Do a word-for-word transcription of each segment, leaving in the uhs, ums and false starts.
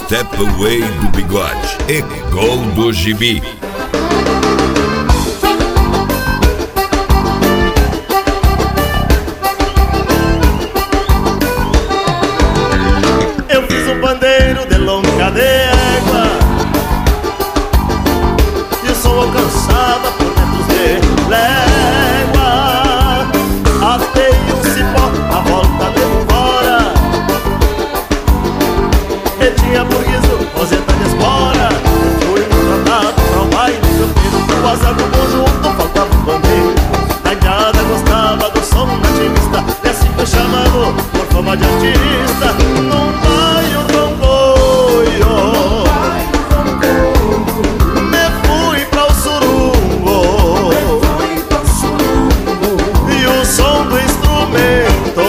Step Away do Bigode e Gol do Gibi. Eu fiz um pandeiro de longa de égua e o som alcançava por metros de légua. Atei um cipó à volta de fora e tinha burgueso, roseta de espora. Fui contratado pra um baile campeiro, pro azar do conjunto faltava um pandeiro. A gada gostava do som nativista e assim foi chamado por fama de artista. Num bairro roncoio me fui pra o surungo e o som do instrumento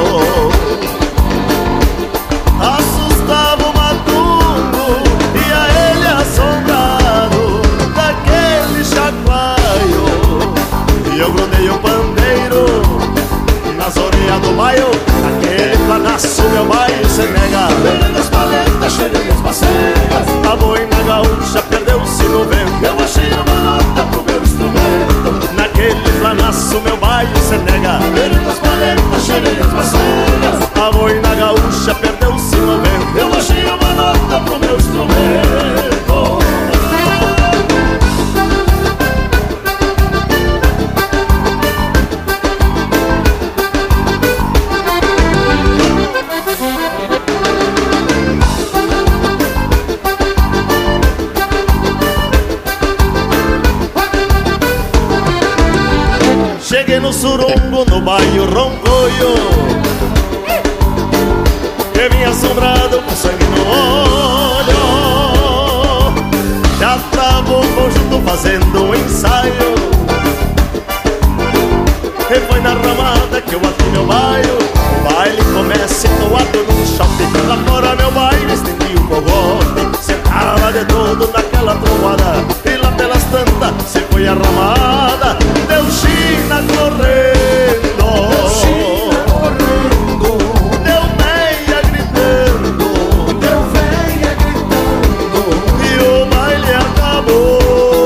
assustava o matungo e a ele assombrado daquele chacoalho. E eu grudei o pandeiro nas orelhas do bairro, aquele planaço meu bairro se nega. As paletas, cheirei as macegas, a boina gaúcha perdeu-se no vento. Eu achei uma nota pro meu instrumento, naquele planaço meu bairro se nega. As paletas, cheirei as macegas, a boina gaúcha perdeu-se no vento. Eu achei uma nota pro meu instrumento. Cheguei no surungo, no bairro roncoio, que vinha assombrado com sangue no olho. Já tava o conjunto fazendo um ensaio e foi na ramada que eu abri meu bairro. O baile começa entoado num shopping. Lá fora meu baile estendi o cogote, sentava de todo naquela trombada. E lá pelas tantas se foi a ramada. Deu China correndo, deu China correndo, deu veia gritando, deu veia gritando, e o baile acabou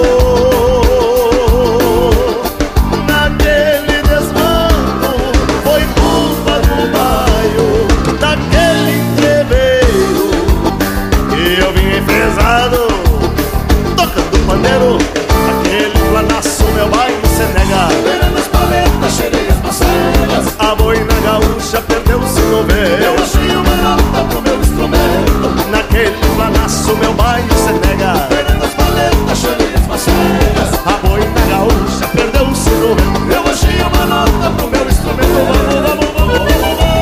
naquele desmando. Foi culpa do bairro, daquele entreveiro, e eu vim enfesado, tocando pandeiro. Aquele planaço meu bairro se nega. Beirando as paletas, cheirei as macegas, a boina gaúcha perdeu-se no vento. Eu achei uma nota pro meu instrumento, naquele planaço meu bairro se nega. Beirando as paletas, cheirei as macegas, a boina gaúcha perdeu-se no vento. Eu achei uma nota pro meu instrumento. Vamos, vamos, vamos, vamos, vamos.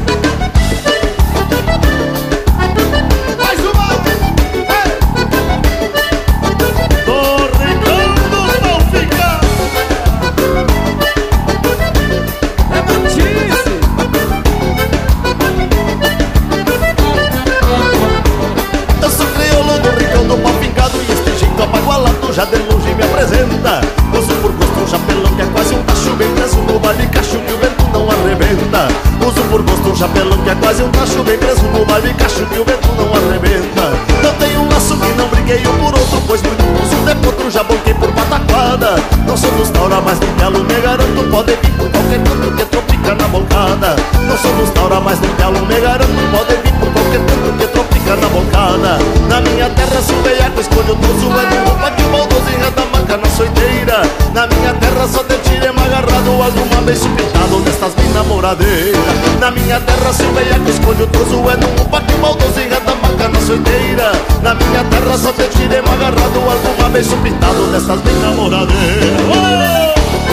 Mais uma! Já de longe me apresenta, uso por gosto um chapelão que é quase um tacho, bem preso no baile cacho que o vento não arrebenta. Uso por gosto um chapelão que é quase um tacho, bem preso no baile cacho que o vento não arrebenta. Não tenho um laço que não briguei um por outro, pois muito uso de potro já banquei por pataquada. Não sou dos taura, mas no belo me garanto, pode vir por qualquer canto que tropica na bocada. Não sou dos taura, mas no belo me garanto, pode vir por qualquer canto que tropica na bocada. Na minha terra se o veiaco escolhe o toso, é no roupa que o baldoso enreda a manca na soiteira. Na minha terra só te tirem agarrado, alguma vez pintado nestas bem namoradeiras. Na minha terra se o veiaco escolhe o toso, é no roupa que o baldoso enreda a manca na soiteira. Na minha terra só te tirem agarrado, alguma vez pintado nestas bem namoradeiras. Oh!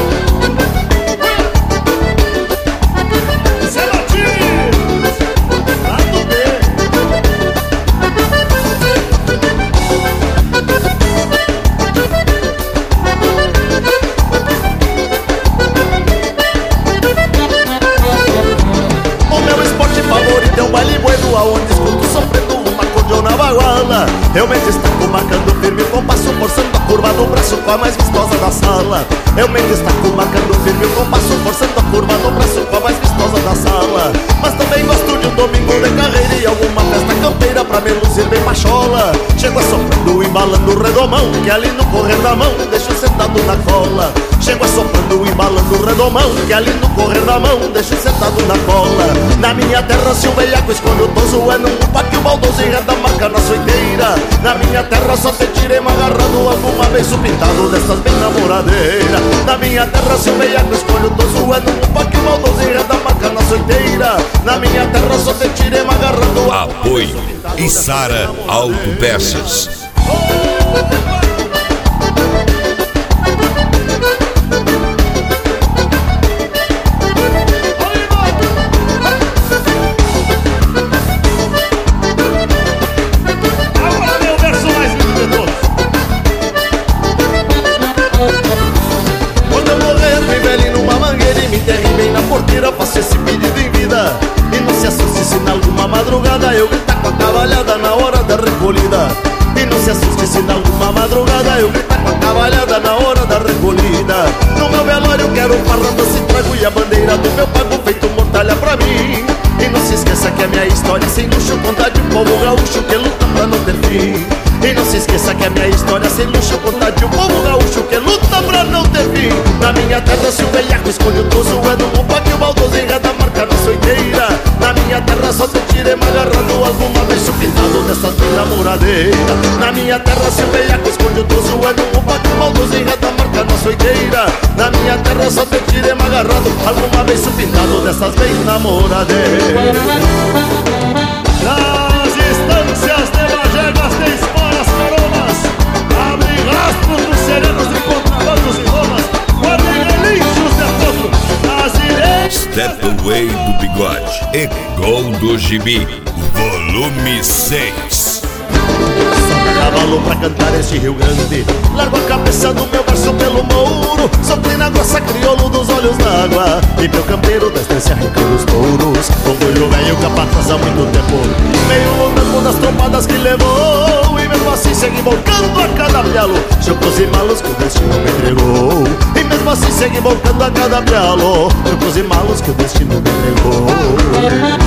Aonde escuto sofrendo uma cordiona baguala. Eu me destaco marcando firme o compasso, forçando a curva do braço com a mais vistosa da sala. Eu me destaco marcando firme o compasso, forçando a curva do braço com a mais vistosa da sala. Mas também gosto de um domingo de carreira e alguma festa campeira pra me luzir bem cachola. Chego assoprando, embalando o redomão, que ali no correr da mão deixo sentado na cola. Chego assoprando, embalando o redomão, que ali no correr da mão deixo sentado na cola. Na minha terra se o veiaco esconde o toso, é num upa que o baldoso enreda a marca na soiteira. Na minha terra só te tirei agarrado alguma vez o pintado dessas bem namoradeiras. Na minha terra se o veiaco esconde o toso, é num upa que o baldoso enreda a marca na soiteira. Na minha terra só te tirei agarrado. Apoio Içara Autopeças. Faço esse pedido em vida e não se assuste se na alguma madrugada eu gritar com a cavalhada na hora da recolhida. E não se assuste se na alguma madrugada eu gritar com a cavalhada na hora da recolhida. No meu velório eu quero farranda, se trago e a bandeira do meu pago feito mortalha pra mim. E não se esqueça que a minha história sem luxo conta de um povo gaúcho que luta pra não ter fim. E não se esqueça que a minha história sem luxo conta de um povo gaúcho que luta pra não ter fim. Na minha terra se o veiaco escolhe o toso, é no upa que o baldoso enreda a marca na soiteira. Na minha terra só te tirei agarrado alguma vez o pintado dessas bem namoradeiras. Na minha terra se o veiaco escolhe o toso, é no upa que o baldoso enreda a marca na soiteira. Na minha terra só te tirei agarrado alguma vez o pintado dessas bem namoradeiras. Nas estâncias de Magegas tem esporas caronas, abrem rastros dos serenos e contrabandos e romas, guardem relinchos de fogo nas ilhas. Step Away do Bigode e Gol do Gibi, volume seis. Cavalo pra cantar este Rio Grande, largo a cabeça do meu verso pelo mouro, soprina grossa crioulo dos olhos d'água, e meu campeiro da estância arrancando os touros. Orgulho velho capataz há muito tempo, meio louco das trompadas que levou, e mesmo assim segue volcando a cada pialo, chocos e malos que o destino me entregou. E mesmo assim segue volcando a cada pialo, chocos e malos que o destino me entregou.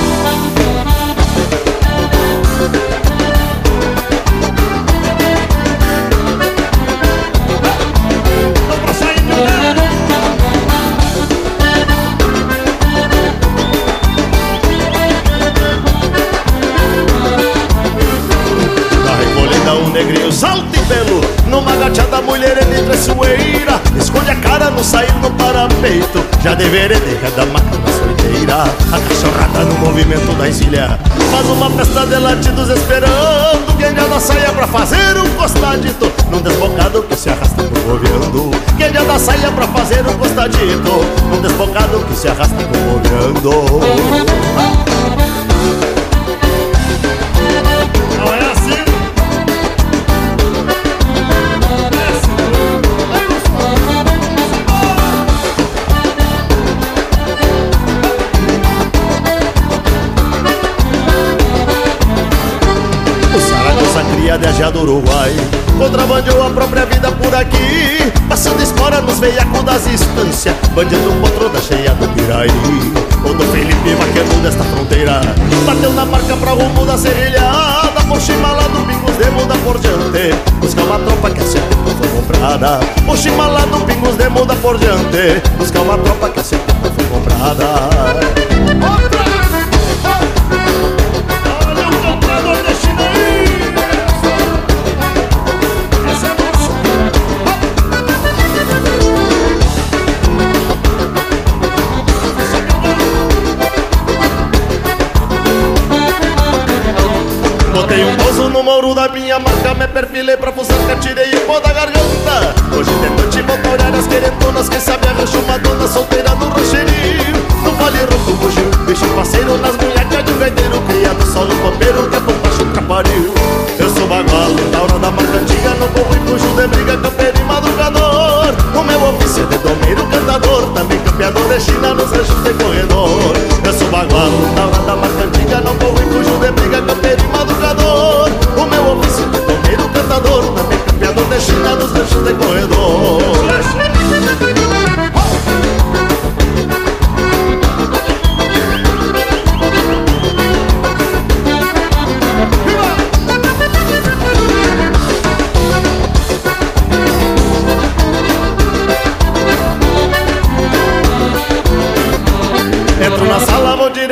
Negrinho salta e belo, numa gateada mulher de traiçoeira, esconde a cara no sair no parapeito, já deveria deixar da maca na soiteira. A cachorrada no movimento da encilha faz uma festa de latidos esperando quem já da saia pra fazer um costadito num desbocado que se arrasta comoviando. Quem já da saia pra fazer um costadito num desbocado que se arrasta comoviando. De do Uruguai, contrabandeou a própria vida por aqui, passando espora nos veiacos das estâncias, bandido potro da cheia do Piraí. O do Felipe vaqueiro desta fronteira bateu na marca pra rumo da serrilhada, por Chimala do Pingos de muda por diante, buscar uma tropa que a seu tempo foi comprada. Por Chimala do Pingos de muda por diante, buscar uma tropa que a seu tempo foi comprada. Olha o comprador de Chinaí. Botei um pouso no mouro da minha marca, me perfilei pra fusarca, tirei o pó da garganta. Hoje de noite volto a olhar as querentonas, quem sabe arranjo uma dona solteira no rocheirinho. No vale ronco bugiu, bicho parceiro nas munhacas de um gaiteiro, criado só no copeiro que é bombacho trapariu. Eu sou bagual, da hora da marca antiga, não corro e fujo de briga, campeiro e madrugador. O meu ofício é de domeiro cantador, também campeador de China nos ranchos de corredor. Eu sou bagual, da hora da marca antiga, não corro e fujo de briga, campeiro e madrugador. O meu ofício é de domeiro cantador, também campeador de China nos ranchos de corredor.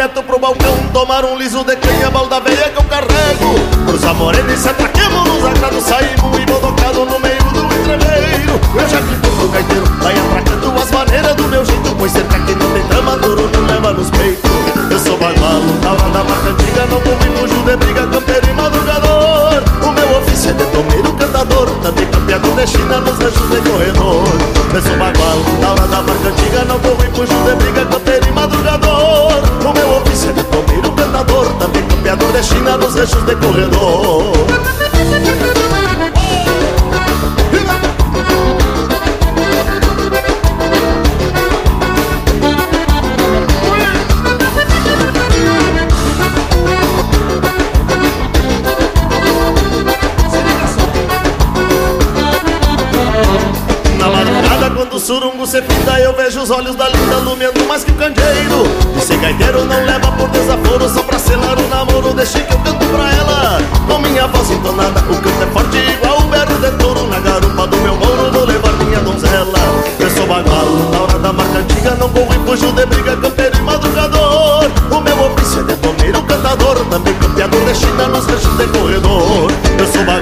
direto pro balcão tomar um liso de canha, balda velha que eu carrego. Cruza morena e se atraquemos nos agrados, saímos embodocado no meio do entreveiro. Eu já grito pro gaiteiro, vai atracando as maneiras do meu jeito, pois cerca que não tem trama, duro não leva nos peitos. Eu sou bagualo, da hora da marca antiga, não convivo, fujo de briga, campeiro e madrugador. O meu ofício é de tomeiro, cantador, também campeador de China nos ranchos de corredor. Eu sou bagualo, da hora da marca antiga, não convivo, fujo de briga, campeiro e madrugador. O meu ofício é de tomeiro, cantador, também campeador de China nos ranchos de corredor. Quando o surungo se pinta, eu vejo os olhos da linda lumiando mais que o candeeiro. E se gaiteiro não leva por desaforo, só pra selar o namoro, deixe que eu canto pra ela. Com minha voz entonada, o canto é forte igual o berro de touro. Na garupa do meu mouro vou levar minha donzela. Eu sou bagualo, na hora da marca antiga, não corro e fujo de briga, campeiro e madrugador. O meu ofício é de tomeiro, cantador, também campeador de China nos ranchos de corredor. Eu sou bagualo,